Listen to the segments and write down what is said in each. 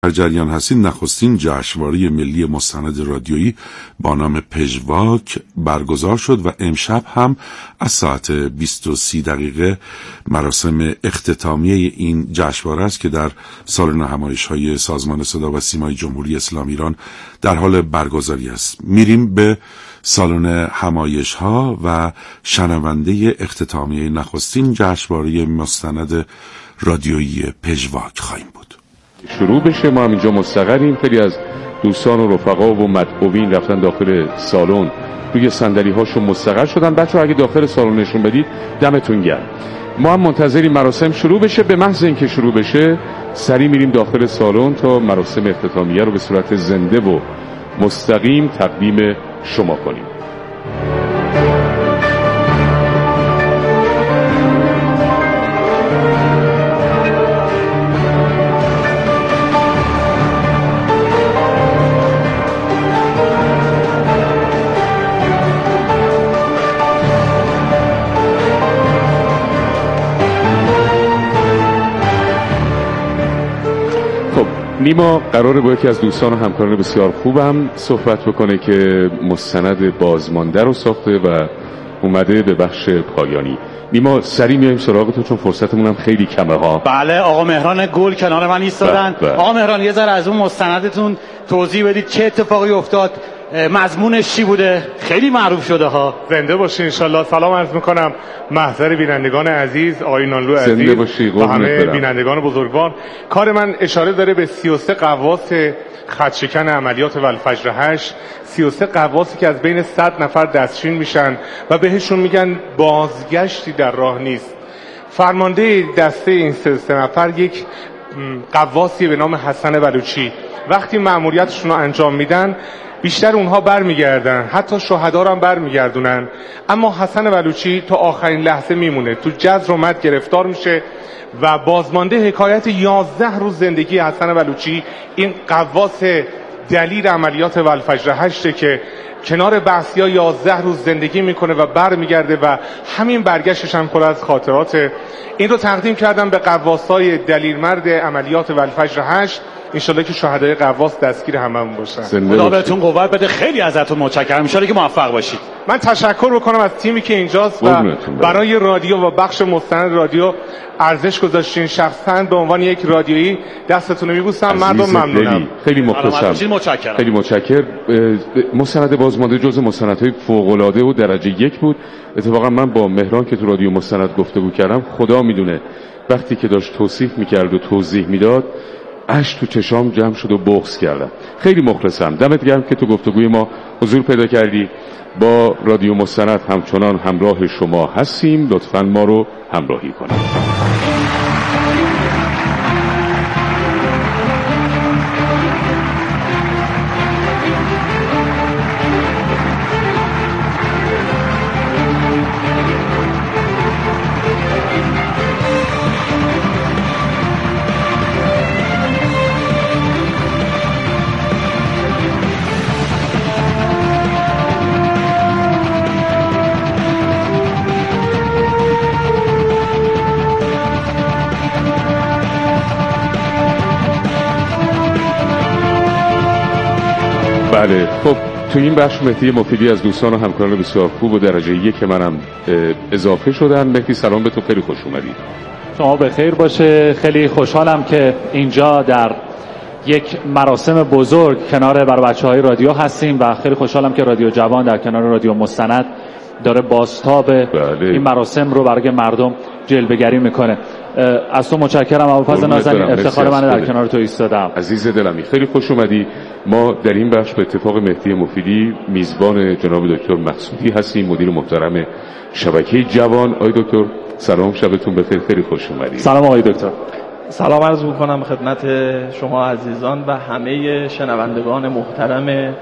در جریان هستید نخستین جشنواره ملی مستند رادیویی با نام پژواک برگزار شد و امشب هم از ساعت 20:30 مراسم اختتامیه این جشنواره است که در سالن نمایش‌های سازمان صدا و سیمای جمهوری اسلامی ایران در حال برگزاری است. میریم به سالن همایش‌ها و شنونده اختتامیه نخستین جشنواره مستند رادیویی پژواک خواهیم بود. شروع بشه. ما هم اینجا مستقریم. خیلی از دوستان و رفقا و مدعوین رفتن داخل سالن، روی صندلی هاشون مستقر شدن. بچه‌ها اگه داخل سالن نشون بدید دمتون گرم. ما هم منتظریم مراسم شروع بشه. به محض اینکه شروع بشه سریع میریم داخل سالن تا مراسم اختتامیه رو به صورت زنده و مستقیم تقدیم شما کنیم. نیما قراره با یکی از دوستان و همکاران بسیار خوبم صحبت بکنه که مستند بازمانده رو ساخته و اومده به بخش پایانی. نیما سریع میایم سراغ تو چون فرصتمون هم خیلی کمه ها. بله آقا مهران گل کنار من ایستادن. آقا مهران یه ذره از اون مستندتون توضیح بدید چه اتفاقی افتاد، مضمونش چی بوده؟ خیلی معروف شده ها. زنده باشی انشالله. سلام عرض میکنم محضر بینندگان عزیز، آقای نانلو عزیز، زنده باشی و همه بینندگان بزرگوار. کار من اشاره داره به 33 قواس خطشکن عملیات والفجر 8، 33 قواسی که از بین 100 نفر دستچین میشن و بهشون میگن بازگشتی در راه نیست. فرمانده دسته این 33 نفر یک قواسی به نام حسن بلوچی. وقتی مأموریتشون رو انجام میدن بیشتر اونها برمیگردن، حتی شهدا رو هم برمیگردونن، اما حسن بلوچی تا آخرین لحظه میمونه. تو جزر اومد گرفتار میشه و بازمانده حکایت 11 روز زندگی حسن بلوچی این قواس دلیر عملیات والفجر 8 که کنار بحثی‌ها 11 روز زندگی میکنه و برمیگرده و همین برگشتش هم پر از خاطرات. این رو تقدیم کردم به قواسای دلیرمرد عملیات والفجر 8. انشالله که شهدای قواس دستگیر هممون باشن. خدا بهتون قوت بده. خیلی ازتون متشکرم. انشالله که موفق باشید. من تشکر بکنم از تیمی که اینجاست و برای رادیو و بخش مستند رادیو ارزش گذاشتین. شخصا به عنوان یک رادیویی دستتون رو میبوسم. مردم ممنونم. خیلی مخلصم. متشکرم. خیلی متشکرم. مستند بازمانده جزء مستندهای فوق‌العاده و درجه 1 بود. اتفاقا من با مهران که تو رادیو مستند گفتگو کردم، خدا میدونه وقتی که داشت توصیف میکرد و توضیح میداد اشک تو چشام جمع شد و بغض کردم. خیلی مخلصم. دمت گرم که تو گفتگوی ما حضور پیدا کردی. با رادیو مستند همچنان همراه شما هستیم. لطفاً ما رو همراهی کنید. بله خب تو این بخش مهدی مفیدی از دوستان و همکاران بسیار خوب و درجه 1 منم اضافه شدن. مهدی سلام به تو، خیلی خوش اومدی. شما بخیر باشه. خیلی خوشحالم که اینجا در یک مراسم بزرگ کنار بر بچه‌های رادیو هستیم و خیلی خوشحالم که رادیو جوان در کنار رادیو مستند داره بازتاب این مراسم رو برای مردم جلوه‌گری میکنه. از تو متشکرم ابوالفضل نازنین. افتخار من در کنار تو ایستادم. عزیز دلمی خیلی خوش اومدی. ما در این بخش به اتفاق مهدی مفیدی میزبان جناب دکتر مقصودی هستیم، مدیر محترم شبکه جوان. آقای دکتر سلام، شبتون بخیر. خیلی خوش اومدید. سلام آقای دکتر. سلام عرض می‌کنم خدمت شما عزیزان و همه شنوندگان محترم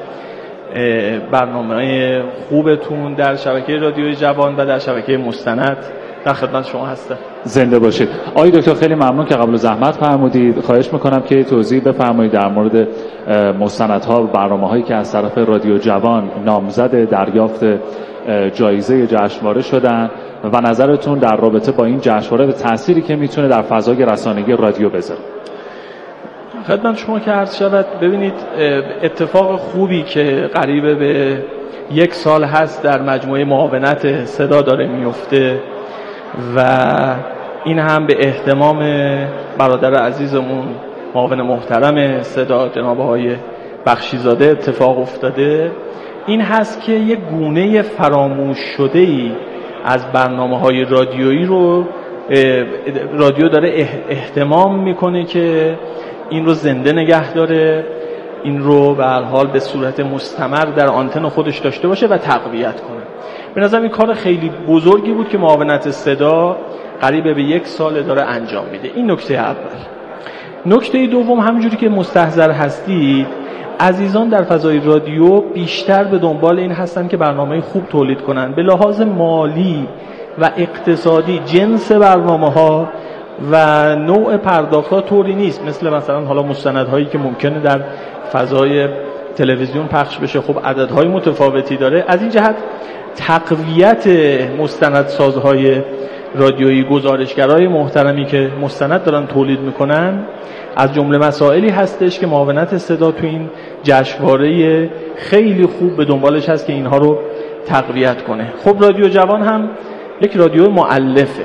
برنامه خوبتون در شبکه رادیوی جوان و در شبکه مستند. در خدمت شما هستم. زنده باشید. آقای دکتر خیلی ممنون که قبل زحمت فرمودید. خواهش میکنم که توضیح بفرمایید در مورد مستندها و برنامه‌هایی که از طرف رادیو جوان نامزد دریافت جایزه جشنواره شدن و نظرتون در رابطه با این جشنواره و تأثیری که میتونه در فضای رسانگی رادیو بذاره. خدمت شما که عرض شود، ببینید اتفاق خوبی که قریب به 1 سال هست در مجموعه معاونت صدا داره میفته و این هم به اهتمام برادر عزیزمون معاون محترم صدا جناب آقای بخشیزاده اتفاق افتاده. این هست که یک گونه فراموش شده‌ای از برنامه‌های رادیویی رو رادیو داره اهتمام میکنه که این رو زنده نگه داره، این رو به هر حال به صورت مستمر در آنتن خودش داشته باشه و تقویت کنه. به نظر این کار خیلی بزرگی بود که معاونت صدا قریب به 1 سال داره انجام میده. این نکته اول. نکته دوم، همونجوری که مستحضر هستید، عزیزان در فضای رادیو بیشتر به دنبال این هستن که برنامه خوب تولید کنن. به لحاظ مالی و اقتصادی جنس برنامه‌ها و نوع پرداخت‌ها طوری نیست مثلا حالا مستندهایی که ممکنه در فضای تلویزیون پخش بشه، خب عددهای متفاوتی داره. از این جهت تقویت مستندسازهای رادیویی، گزارشگرای محترمی که مستند دارن تولید میکنن، از جمله مسائلی هستش که معاونت صدا تو این جشنواره خیلی خوب به دنبالش هست که اینها رو تقویت کنه. خب رادیو جوان هم یک رادیو مؤلفه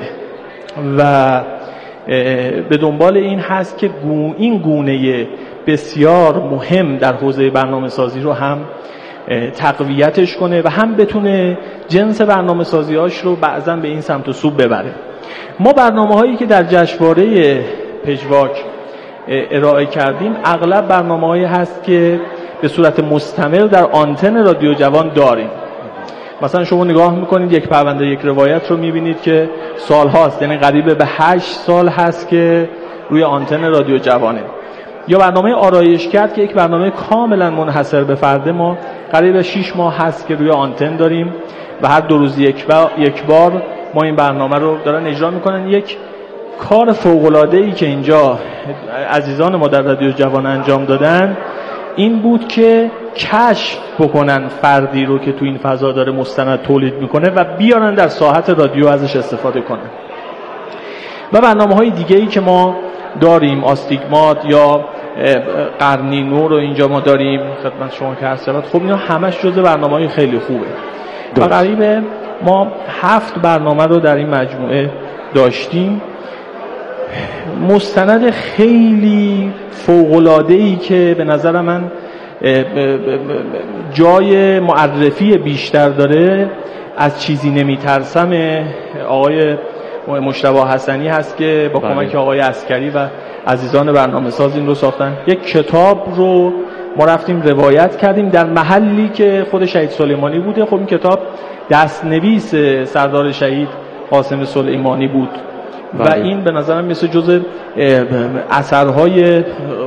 و به دنبال این هست که این گونه بسیار مهم در حوزه برنامه سازی رو هم تقویتش کنه و هم بتونه جنس برنامه سازی هاش رو بعضا به این سمت و سو ببره. ما برنامه هایی که در جشنواره پژواک ارائه کردیم اغلب برنامه هایی هست که به صورت مستمر در آنتن رادیو جوان داریم. مثلا شما نگاه میکنید یک پرونده یک روایت رو میبینید که سال هاست، یعنی قریب به 8 سال هست که روی آنتن رادیو جوانه. یا برنامه آرایشگر که یک برنامه کاملا منحصر به فرده، ما قریب 6 ماه هست که روی آنتن داریم و هر 2 روز یک بار ما این برنامه رو دارن اجرا میکنن. یک کار فوق‌العاده‌ای که اینجا عزیزان ما در رادیو جوان انجام دادن این بود که کشف بکنن فردی رو که تو این فضا داره مستند تولید میکنه و بیارن در ساحت رادیو ازش استفاده کنن. و برنامه‌های دیگه‌ای که ما داریم، آستیگمات یا قرنی نو رو اینجا ما داریم خدمت شما که هست. خب اینا همش جزء برنامه‌های خیلی خوبه. و قریب ما 7 برنامه رو در این مجموعه داشتیم. مستند خیلی فوق‌العاده‌ای که به نظر من جای معرفی بیشتر داره، از چیزی نمیترسم آقای مجتبی حسنی هست که با کمک آقای عسکری و عزیزان برنامه ساز این رو ساختن. یک کتاب رو ما رفتیم روایت کردیم در محلی که خود شهید سلیمانی بوده. خب این کتاب دستنویس سردار شهید قاسم سلیمانی بود و این به نظرم مثل جزء اثرهای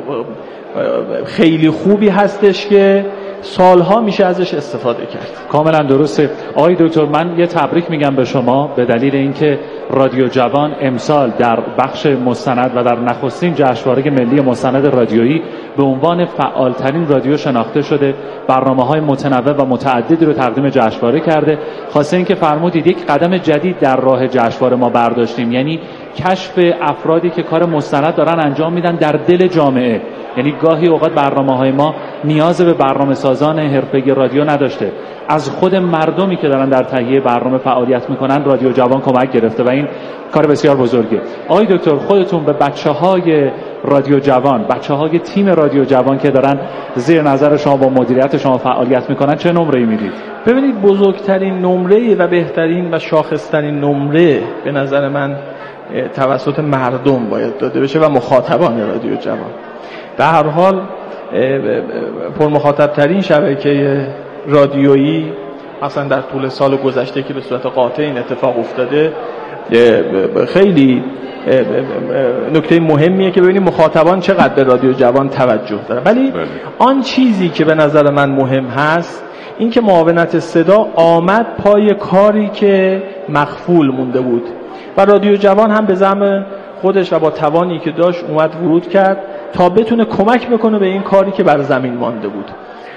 خیلی خوبی هستش که سالها میشه ازش استفاده کرد. کاملا درسته. آقای دکتر، من یه تبریک میگم به شما به دلیل اینکه رادیو جوان امسال در بخش مستند و در نخستین جشنواره ملی مستند رادیویی به عنوان فعالترین رادیو شناخته شده. برنامه‌های متنوع و متعددی رو تقدیم جشنواره کرده. خاصه اینکه فرمودید یک قدم جدید در راه جشنواره ما برداشتیم، یعنی کشف افرادی که کار مستند دارن انجام میدن در دل جامعه. یعنی گاهی اوقات برنامه‌های ما نیاز به برنامه‌سازان حرفه‌ای رادیو نداشته، از خود مردمی که دارن در تهیه برنامه فعالیت میکنن رادیو جوان کمک گرفته و این کار بسیار بزرگه. آقای دکتر، خودتون به بچه‌های رادیو جوان، بچه‌های تیم رادیو جوان که دارن زیر نظر شما با مدیریت شما فعالیت میکنن چه نمره‌ای میدید؟ ببینید، بزرگترین نمره و بهترین و شاخصترین نمره به نظر من توسط مردم باید داده بشه و مخاطبان رادیو جوان. در هر حال پرمخاطب ترین شبکه رادیویی مثلا در طول سال گذشته که به صورت قاطع این اتفاق افتاده، خیلی نکته مهمیه که ببینیم مخاطبان چقدر به رادیو جوان توجه دارن. ولی آن چیزی که به نظر من مهم هست این که معاونت صدا آمد پای کاری که مخفول مونده بود و رادیو جوان هم به زعم خودش و با توانی که داشت اومد ورود کرد تا بتونه کمک بکنه به این کاری که بر زمین مانده بود.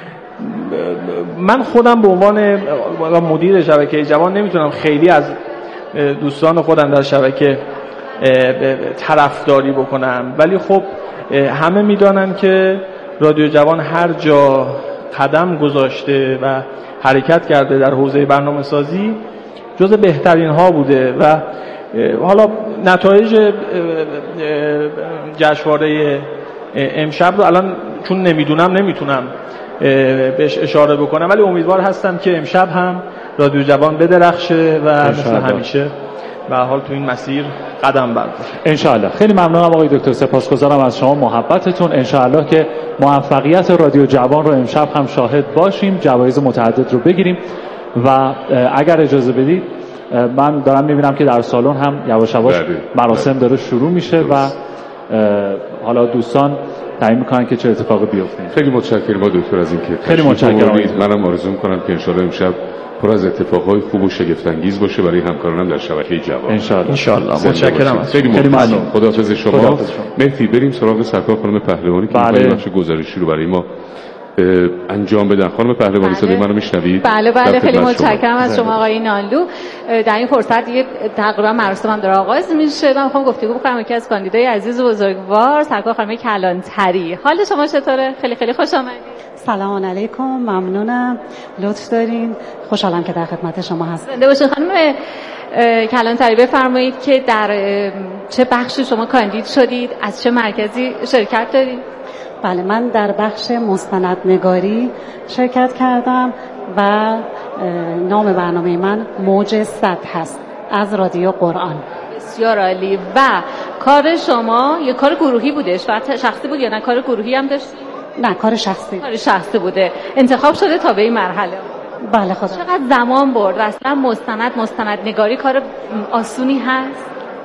من خودم به عنوان مدیر شبکه جوان نمیتونم خیلی از دوستان خودم در شبکه طرفداری بکنم، ولی خب همه میدانن که رادیو جوان هر جا قدم گذاشته و حرکت کرده در حوزه برنامه‌سازی جز بهترین ها بوده و حالا نتایج جشنواره امشب رو الان چون نمیتونم بهش اشاره بکنم، ولی امیدوار هستم که امشب هم رادیو جوان بدرخشه و مثل همیشه به هر حال تو این مسیر قدم برداره ان شاء الله. خیلی ممنونم آقای دکتر، سپاسگزارم از شما محبتتون. ان شاء الله که موفقیت رادیو جوان رو امشب هم شاهد باشیم، جوایز متعدد رو بگیریم و اگر اجازه بدید من دارم میبینم که در سالن هم یواش یواش مراسم داره شروع میشه و حالا دوستان تعیین میکنن که چه اتفاقی بیفته. خیلی متشکرم دکتر از اینکه خیلی متشکرم. منم آرزو میکنم که انشالله امشب پر از اتفاقهای خوب و شگفت انگیز باشه برای همکارانم در شبکه جوان. ان شاء الله. متشکرم. خیلی ممنون. خداحافظ شما. مهدی بریم سراغ سرکار خانم پهلوانی که بخش گزارشی رو برای ما انجام بدن. خانم پهلوانی صدای منو میشنوید؟ بله خیلی متشکرم از شما آقای نانلو. در این فرصت دیگه تقریبا مراسم هم داره آغاز میشه. من میخوام گفتگو بکنم یکی از کاندیدای عزیز و بزرگوار سرکار خانم کلانتری. حال شما چطوره؟ خیلی خوش آمدید. سلام علیکم، ممنونم، لطف دارین، خوشحالم که در خدمت شما هستم. زنده باشید. خانم کلانتری بفرمایید که در چه بخشی شما کاندید شدید، از چه مرکزی شرکت دارید؟ بله، من در بخش مستندنگاری شرکت کردم و نام برنامه من موج 100 هست از رادیو قرآن. بسیار عالی. و کار شما یه کار گروهی بودش و شخصی بود یا نه کار گروهی هم داشت؟ نه، کار شخصی بوده. انتخاب شده تا به این مرحله. بله خدا. چقدر زمان برد و اصلا مستندنگاری کار آسونی هست؟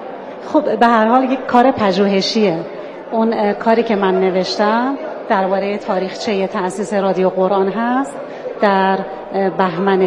خب به هر حال یک کار پژوهشیه. اون کاری که من نوشتم درباره تاریخچه تأسیس رادیو قرآن هست. در بهمن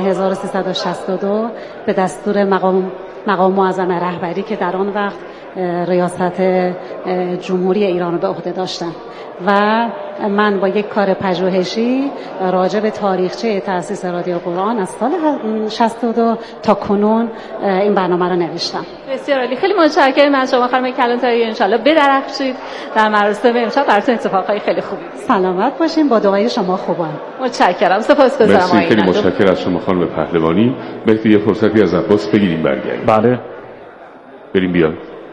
1362 به دستور مقام معظم رهبری که در آن وقت ریاست جمهوری ایران رو به عهده داشتم و من با یک کار پژوهشی راجع به تاریخچه تأسیس رادیو قرآن از سال 62 تا کنون این برنامه رو نوشتم. بسیار عالی. خیلی متشکرم از شما خانم کلانتری. ان شاءالله بدرخشید در مراسم امشب، براتون اتفاقای خیلی خوبی. سلامت باشین، با دعای شما خوبم. متشکرم. سپاسگزارم. خیلی متشکرم از شما خانم پهلوانی. بهتر یه فرصتی از عباس بگیریم برگردیم. بله. بریم بیاد.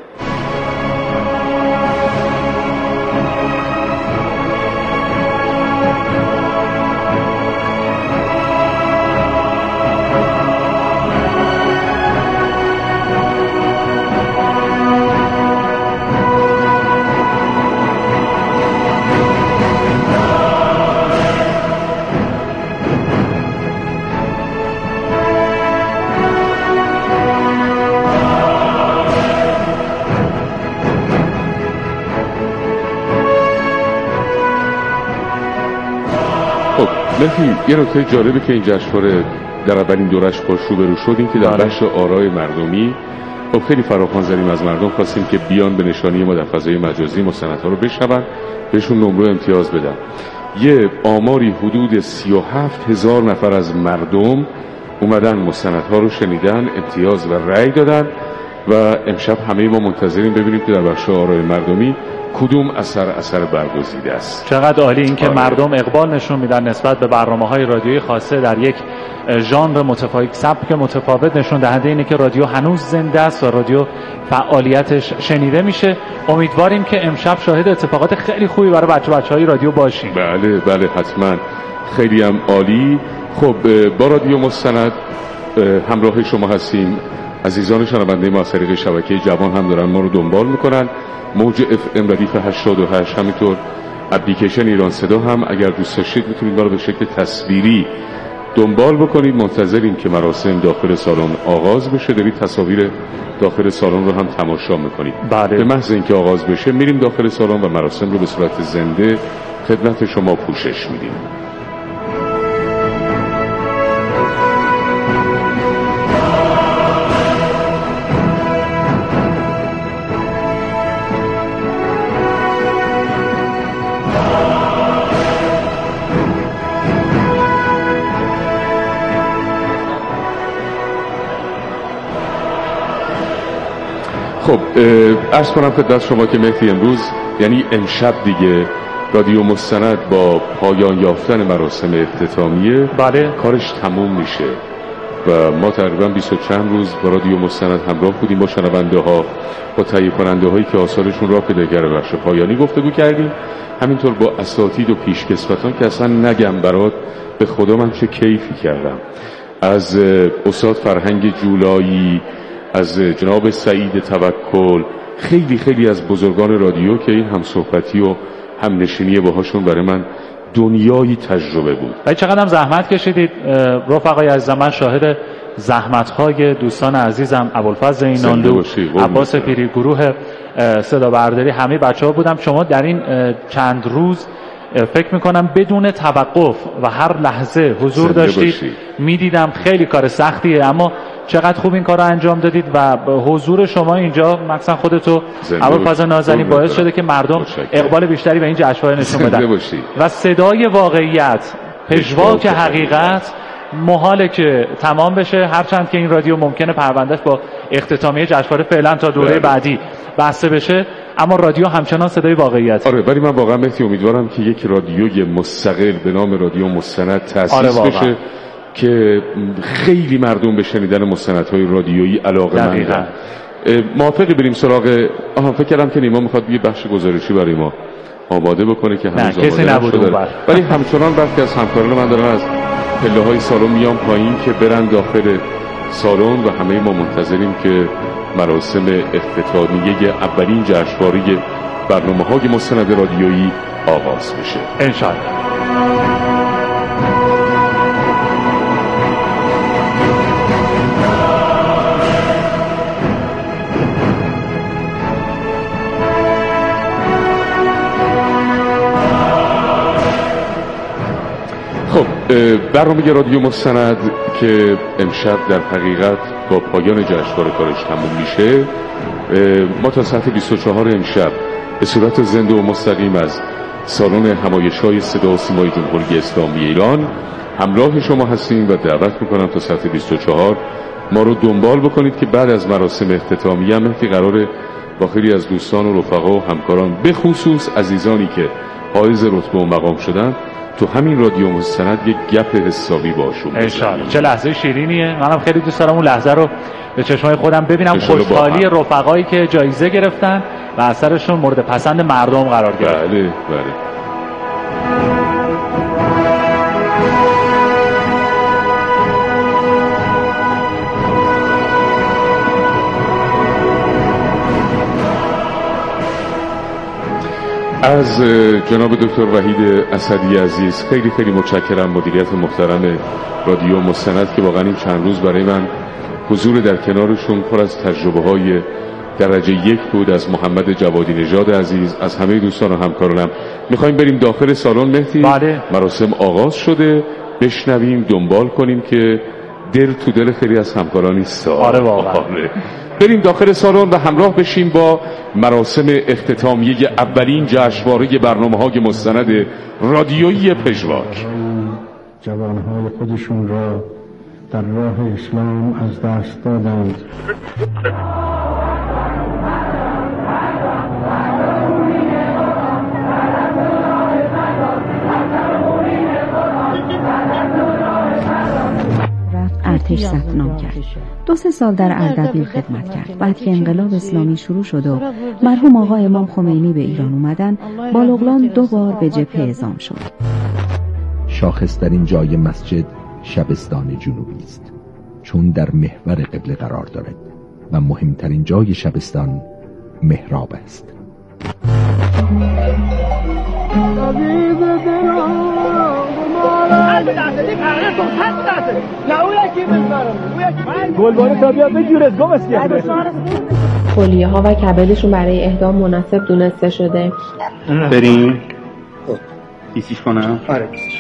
یه نکته جالبه که این جشنواره در اولین دورش باش روبرو شدیم که در بخش آرای مردمی خب خیلی فراخوان زدیم، از مردم خواستیم که بیان به نشانی ما در فضای مجازی مستندها رو بشنون، بهشون نمره امتیاز بدن. یه آماری حدود 37,000 نفر از مردم اومدن مستندها رو شنیدن، امتیاز و رأی دادن و امشب همه ما منتظریم ببینیم که در بخش آرای مردمی کدوم اثر برگزیده است. چقدر عالی این که مردم اقبال نشون میدن نسبت به برنامه‌های رادیویی خاصه در یک ژانر متفاوت، سبک متفاوت، نشون دهنده اینه که رادیو هنوز زنده است و رادیو فعالیتش شنیده میشه. امیدواریم که امشب شاهد اتفاقات خیلی خوبی برای بچه‌های رادیو باشیم. بله حتما. خیلی هم عالی. خب با رادیو مستند همراه شما هستیم. عزیزان شنونده ما از طریق شبکه جوان هم دارن ما رو دنبال میکنن. موج FM ردیف 88، همینطور اپلیکیشن ایران صدا هم اگر دوست داشتید میتونید ما رو به شکل تصویری دنبال بکنید. منتظریم که مراسم داخل سالن آغاز بشه. دارید تصاویر داخل سالن رو هم تماشا میکنید. بله. به محض اینکه آغاز بشه میریم داخل سالن و مراسم رو به صورت زنده خدمت شما پوشش میدیم. خب عرض کنم خدمت شما که مهدی امروز یعنی امشب دیگه رادیو مستند با پایان یافتن مراسم اختتامیه بله کارش تموم میشه و ما تقریبا 20 و چند روز با رادیو مستند همراه بودیم، با شنونده ها، با تهیه کننده هایی که آثارشون را پیدا کرده بخش پایانی گفتگو کردیم، همینطور با اساتید و پیشکسوتان که اصلا نگم برات به خدا من چه کیفی کردم، از استاد فرهنگ جولایی، از جناب سعید توکل، خیلی خیلی از بزرگان رادیو که این هم صحبتی و هم نشینی باهاشون برای من دنیای تجربه بود. و چقدر هم زحمت کشیدید رفقای عزیزم. من شاهد زحمت‌های دوستان عزیزم ابوالفضل اینانلو، عباس پیری، گروه صدا برداری، همه بچه‌ها بودم. شما در این چند روز فکر میکنم بدون توقف و هر لحظه حضور داشتید. میدیدم خیلی کار سختیه، اما چقدر خوب این کار رو انجام دادید و حضور شما اینجا مثلا خودتو ابوالفضل نازنین باعث شده که مردم اقبال بیشتری به این جشنواره نشون بدن و صدای واقعیت، پژواک حقیقت محاله که تمام بشه، هرچند که این رادیو ممکنه پروندهش با اختتامیه جشنواره فعلا تا دوره بعدی بسته بشه، اما رادیو همچنان صدای واقعیت. آره، ولی من واقعا مهدی امیدوارم که یک رادیوی مستقل به نام رادیو مستند تأسیس بشه که خیلی مردم به شنیدن مستندهای رادیویی علاقه‌مندن. موافقی بریم سراغ فکر کردم که نیما میخواد یه بخش گزارشی برای ما آماده بکنه که هنوز آماده نشده، ولی همچنان برخی از همکاران من دارن از پله‌های سالن میان پایین که برن داخل سالن و همه ما منتظریم که مراسم اختتامیه اولین جشنواره برنامه‌های مستند رادیویی آغاز بشه انشالله. خب برنامه رادیو مستند که امشب در حقیقت با پایان جشنواره کارش تموم میشه، ما تا ساعت 24 امشب به صورت زنده و مستقیم از سالن همایش‌های صدا و سیمای جمهوری اسلامی ایران همراه شما هستیم و دعوت میکنم تا ساعت 24 ما رو دنبال بکنید که بعد از مراسم اختتامیه هم که قراره با خیلی از دوستان و رفقا و همکاران به خصوص عزیزانی که حائز رتبه و مقام شدن تو همین رادیو مستند یک گپ حسابی باشون انشالله. چه لحظه شیرینیه، منم خیلی دوست دارم اون لحظه رو به چشمای خودم ببینم، خوشحالی رفقایی که جایزه گرفتن و اثرشون مورد پسند مردم قرار گرفت. بله بله. از جناب دکتر وحید اسدی عزیز خیلی خیلی متشکرم، مدیریت محترم رادیو مستند که واقعا این چند روز برای من حضور در کنارشون پر از تجربه های درجه یک بود. از محمد جوادی نژاد عزیز، از همه دوستان و همکارانم. میخوایم بریم داخل سالن مهدی. بله. مراسم آغاز شده، بشنویم، دنبال کنیم که دل تو دل خیلی از همکارانی آره واقعا. بریم داخل سالن و همراه بشیم با مراسم اختتامیه اولین جشنواره برنامه‌های مستند رادیویی پژواک. جوانهای خودشون را در راه اسلام از دست دادند. ارتش ثبت نام کرد. 2-3 سال در اردبیل خدمت کرد. بعد که انقلاب اسلامی شروع شد و مرحوم آقا امام خمینی به ایران اومدن، بالغلان 2 بار به جبهه اعزام شد. شاخص‌ترین جای مسجد شبستان جنوبی است، چون در محور قبله قرار دارد و مهمترین جای شبستان محراب است. خلیه ها و کبدشون برای اهدام مناسب دونسته شده. بریم بیسیش کنم. آره بیسیش.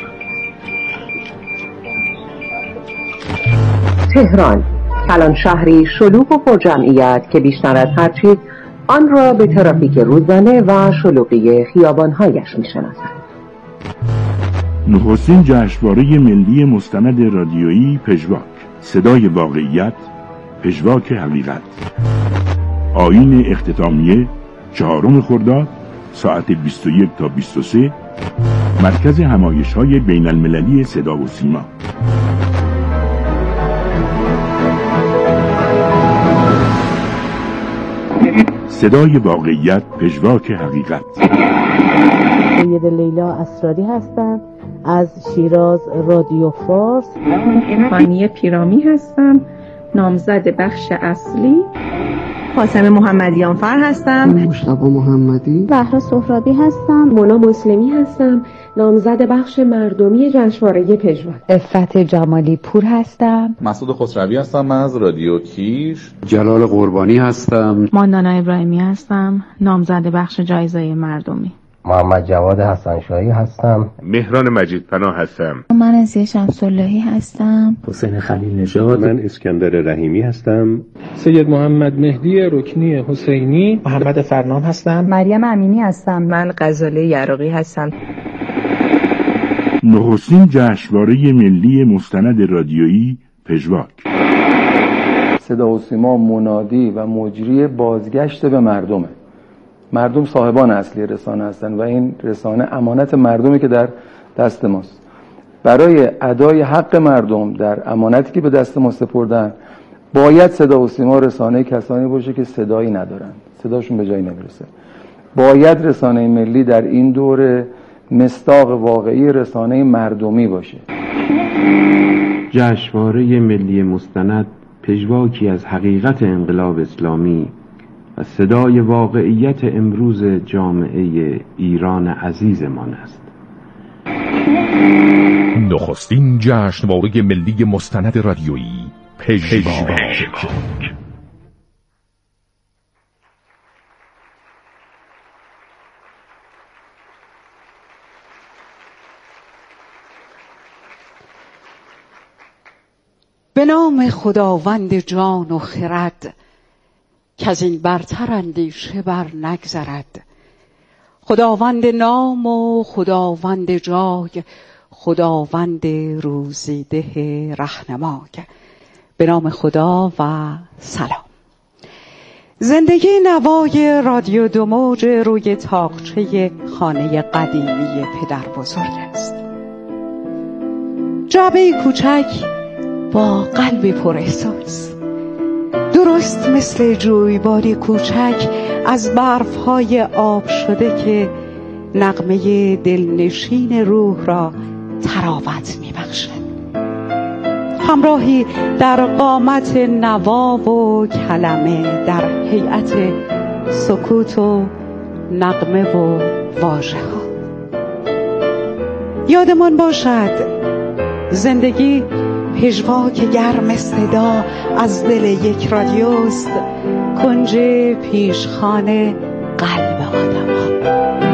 تهران، کلان شهری شلوغ و پرجمعیت که بیشتر از هر چیز آن را به ترافیک روزانه و شلوغی خیابان‌هایش می‌شناسند. نخستین جشنواره ملی مستند رادیویی پژواک، صدای واقعیت، پژواک حقیقت. آیین اختتامیه 4 خرداد ساعت 21 تا 23 مرکز همایش‌های بین المللی صدا و سیما. صدای واقعیت، پژواک حقیقت. سید لیلا اسراری هستم از شیراز رادیو فارس. هانیه پیرامی هستم، نامزد بخش اصلی. فاطمه محمدیانفر هستم. مشتبه محمدی. زهرا سهرابی هستم. مونا مسلمی هستم، نامزد بخش مردمی جشنواره پژواک. عفت جمالی پور هستم. مسعود خسروی هستم از رادیو کیش. جلال قربانی هستم. ماندانا ابراهیمی هستم، نامزد بخش جایزه مردمی. محمد جواد حسنشاهی هستم. مهران مجیدپناه هستم. من عزیه شمس‌اللهی هستم. حسین خلیل نژاد. من اسکندر رحیمی هستم. سید محمد مهدی رکنی حسینی. محمد فرنام هستم. مریم امینی هستم. من غزاله یراقی هستم. نخستین جشنواره ملی مستند رادیویی پژواک. صدا و سیما منادی و مجری بازگشت به مردمه. مردم صاحبان اصلی رسانه هستند و این رسانه امانت مردمی که در دست ماست. برای ادای حق مردم در امانتی که به دست ما سپردن باید صدا و سیما رسانه کسانی باشه که صدایی ندارن، صداشون به جایی نمیرسه. باید رسانه ملی در این دوره مصداق واقعی رسانه مردمی باشه. جشنواره ملی مستند پژواکی از حقیقت انقلاب اسلامی و صدای واقعیت امروز جامعه ایران عزیزمان است. نخستین جشنواره ملی مستند رادیویی پژواک. به نام خداوند جان و خرد که از این برتر اندیشه بر نگذرد. خداوند نام و خداوند جای، خداوند روزیده رهنمای. به نام خدا و سلام. زندگی نوای رادیو دو موج روی طاقچه خانه قدیمی پدر بزرگ است. جعبه کوچک با قلب پر احساس، درست مثل جویباری کوچک از برفهای آب شده که نغمه دلنشین روح را تراوت می‌بخشد. همراهی در قامت نوا و کلمه، در هیئت سکوت و نغمه و واژه‌ها. یادمان باشد زندگی پژواک گرم صدا از دل یک رادیوست، کنج پیشخان قلب آدم‌ها.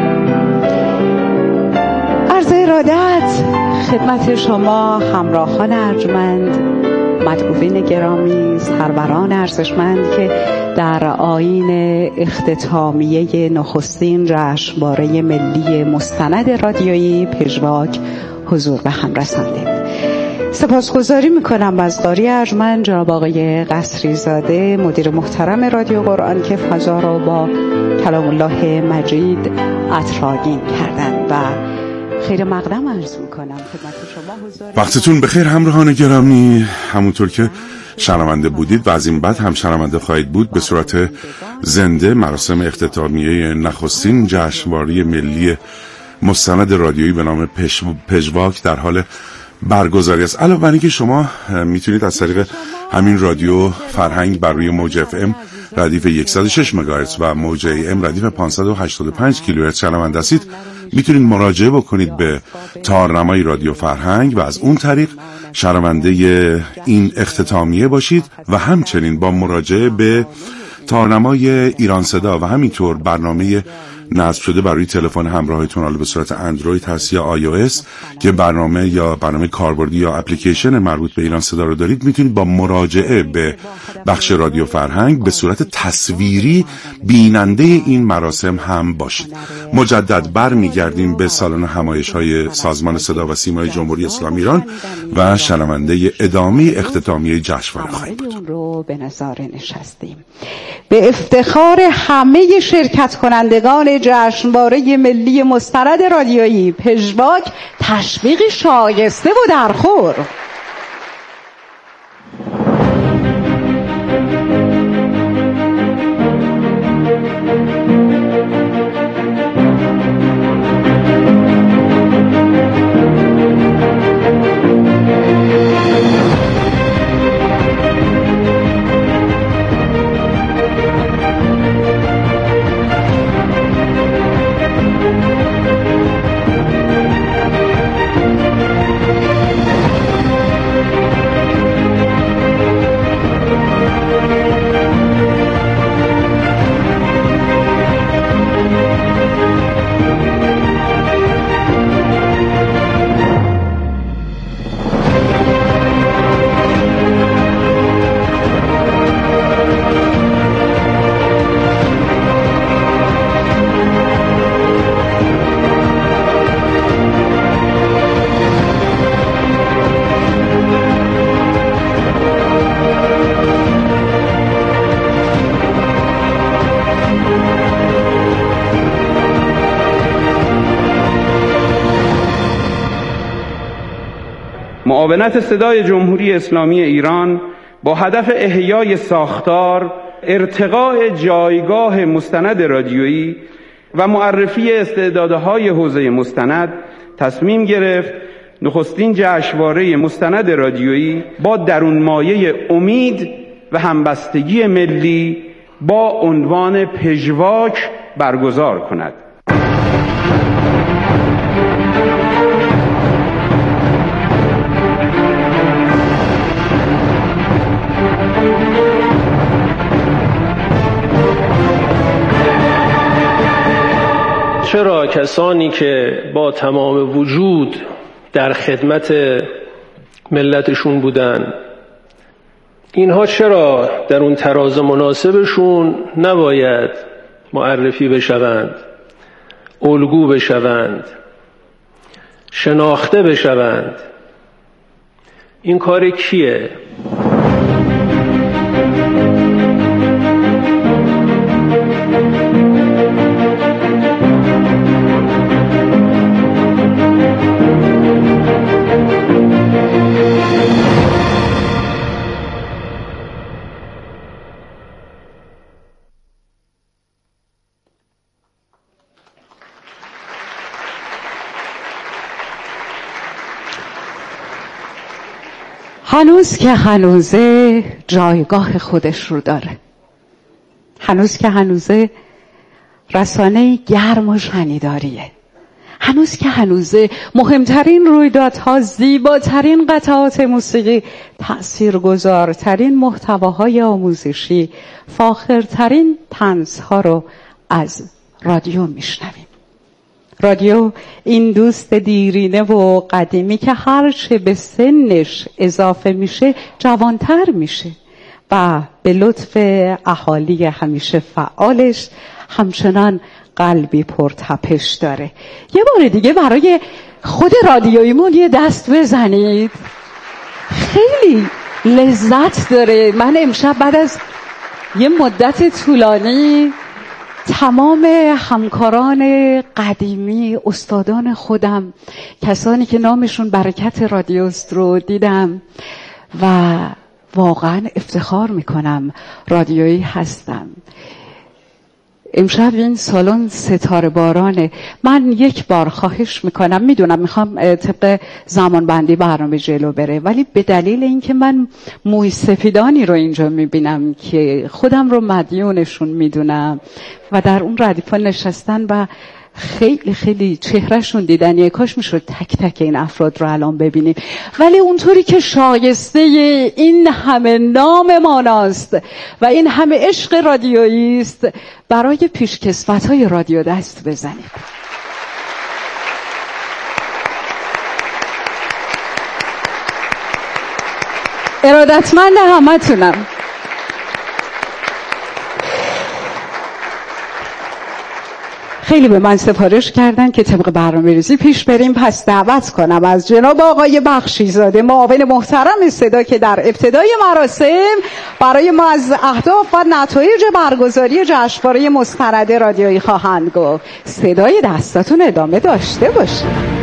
عرض ارادت خدمت شما همراهان ارجمند، مدعوین گرامی، سروران ارزشمند که در آیین اختتامیه نخستین جشنواره ملی مستند رادیویی پژواک حضور به هم رساندید. سپاسگزاری میکنم از قاری ارجمند جناب آقای قصری زاده، مدیر محترم رادیو قرآن که فضا را با کلام الله مجید عطرآگین کردند و خیر مقدم عرض میکنم خدمت شما حضور. وقتتون بخیر همراهان گرامی. همونطور که شنونده بودید و از این بعد هم شنونده خواهید بود، به صورت زنده مراسم اختتامیه نخستین جشنواره ملی مستند رادیویی به نام پژواک در حال برگزاری است. علاوه بر اینکه شما میتونید از طریق همین رادیو فرهنگ بر روی موج اف ام ردیف 106 مگاهرتز و موج ای ام ردیف 585 کیلوهرتز شنونده هستید، میتونید مراجعه بکنید به تارنمای رادیو فرهنگ و از اون طریق شنونده این اختتامیه باشید و همچنین با مراجعه به تارنمای ایران صدا و همینطور برنامه نصب شده برای تلفن همراهتون، حالا به صورت اندروید هست یا iOS که برنامه کاربردی یا اپلیکیشن مربوط به ایران صدا رو دارید، میتونید با مراجعه به بخش رادیو فرهنگ به صورت تصویری بیننده این مراسم هم باشید. مجدد برمیگردیم به سالن همایش‌های سازمان صدا و سیمای جمهوری اسلامی ایران و شنونده ادامه اختتامیه جشنواره خواهیم بود. رو به نظاره نشستیم. به افتخار همه شرکت کنندگان جشنواره ملی مستند رادیویی پژواک تشویق شایسته و درخور. معاونت صدای جمهوری اسلامی ایران با هدف احیای ساختار، ارتقاء جایگاه مستند رادیویی و معرفی استعدادهای حوزه مستند تصمیم گرفت نخستین جشنواره مستند رادیویی با درونمایه امید و همبستگی ملی با عنوان پژواک برگزار کند. چرا کسانی که با تمام وجود در خدمت ملتشون بودن، اینها چرا در اون تراز مناسبشون نباید معرفی بشوند، الگو بشوند، شناخته بشوند؟ این کار کیه؟ هنوز که هنوزه جایگاه خودش رو داره، هنوز که هنوزه رسانه گرم و شنیداریه، هنوز که هنوزه مهمترین رویدادها، زیباترین قطعات موسیقی، تأثیرگذارترین محتواهای آموزشی، فاخرترین طنزها رو از رادیو میشنویم. رادیو این دوست دیرینه و قدیمی که هر چه به سنش اضافه میشه جوانتر میشه و به لطف اهالی همیشه فعالش همچنان قلبی پرتپش داره. یه بار دیگه برای خود رادیویمون یه دست بزنید، خیلی لذت داره. من امشب بعد از یه مدت طولانی تمام همکاران قدیمی، استادان خودم، کسانی که نامشون برکت رادیوست رو دیدم و واقعا افتخار میکنم رادیویی هستم. امشب این سالن ستاره بارانه. من یک بار خواهش میکنم، میدونم میخوام طبق زمان بندی برنامه جلو بره، ولی به دلیل اینکه من موی سفیدانی رو اینجا میبینم که خودم رو مدیونشون میدونم و در اون ردیفا نشستن و خیلی خیلی چهرهشون دیدنیه، کاش میشد تک تک این افراد رو الان ببینیم، ولی اونطوری که شایسته این همه نام ماناست و این همه عشق رادیویی است، برای پیشکسوت‌های رادیو دست بزنید. ارادتمند همتونم. خیلی به من سفارش کردن که طبق برنامه‌ریزی پیش بریم، پس دعوت کنم از جناب آقای بخشیزاده معاون محترم صدا که در ابتدای مراسم برای ما از اهداف و نتایج برگزاری جشنواره مستند رادیویی خواهند گفت. صدای دستاتون ادامه داشته باشه.